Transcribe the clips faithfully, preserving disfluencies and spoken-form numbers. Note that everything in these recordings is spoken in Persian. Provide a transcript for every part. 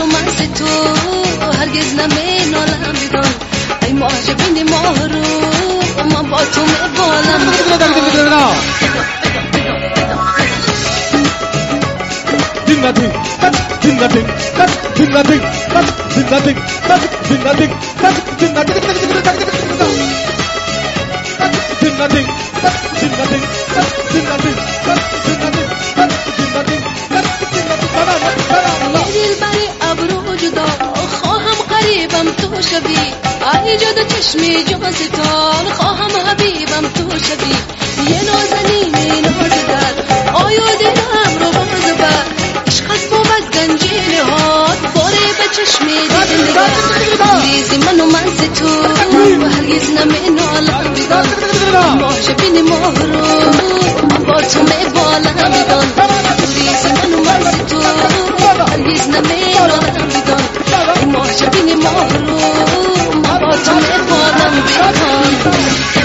منو من تو هرگز نمینالم بدان ای معجبین مهرو من با تو میبالم Nothing, nothing, nothing, nothing, nothing, nothing, nothing, nothing, nothing, nothing, یه دلبری ابرو جدا خواهم قریبم تو شوی ای جدا چشمی جاز تال خواهم حبیبم تو شوی یه نازنین نازدار آیا دلم رو باز بر عشقت بود از گنجینه هات باره به چشمی دیدن نگاه ریزی منو من تو و هرگز نمینالم بدان معجبین مهرو من با تو میبالم بدان ریزی منو من تو هرگز نمینالم بدان معجبین مهرو من با تو میبالم بدان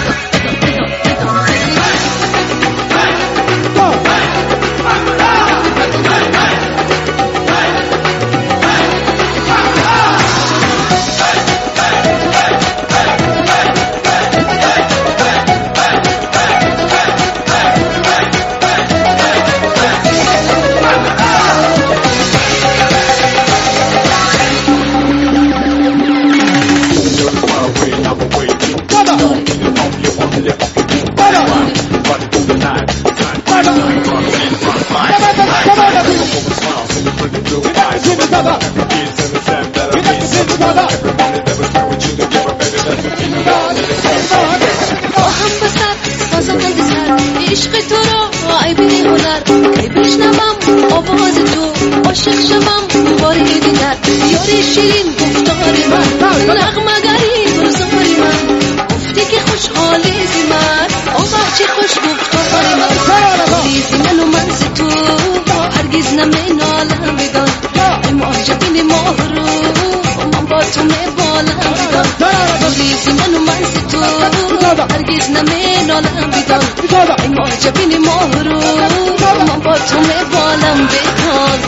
عشق تو را عیبی هنر کی بشنوم آواز تو عاشق شوم باری دیگر یاری شیرین گفتاری من نغمه‌گری گلزاری من گفتی که خوشحالی زی من آوه چه خوش گفتاری من ریزی منو من تو هرگز نمینالم بدان ای معجبین مهرو من با تو میبالم بدان ریزی منو من تو هرگز نمینالم بدان ای معجبین مهرو من با تو میبالم بدان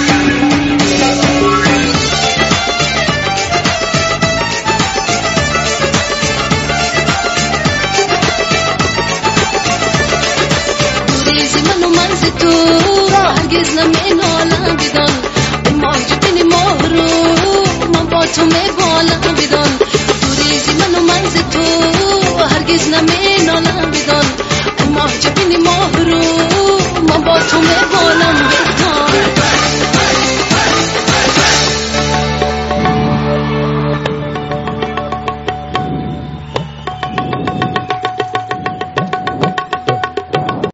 ریزی منو من تو هرگز نمینالم بدان ای معجبین مهرو من با تو میبالم بدان ریزی منو من تو هرگز نمینالم بدان ای معجبین مهرو من با تو میبالم بدان